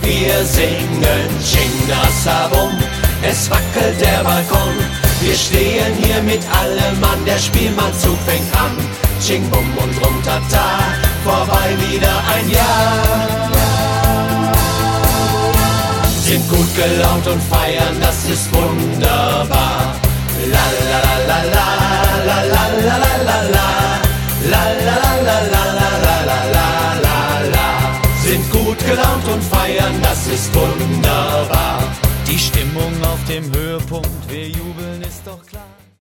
Wir singen Chingasabum, es wackelt der Balkon. Wir stehen hier mit allem an, der Spielmannzug fängt an. Ching bum und rum tata, vorbei wieder ein Jahr. Sind gut gelaunt und feiern, das ist wunderbar.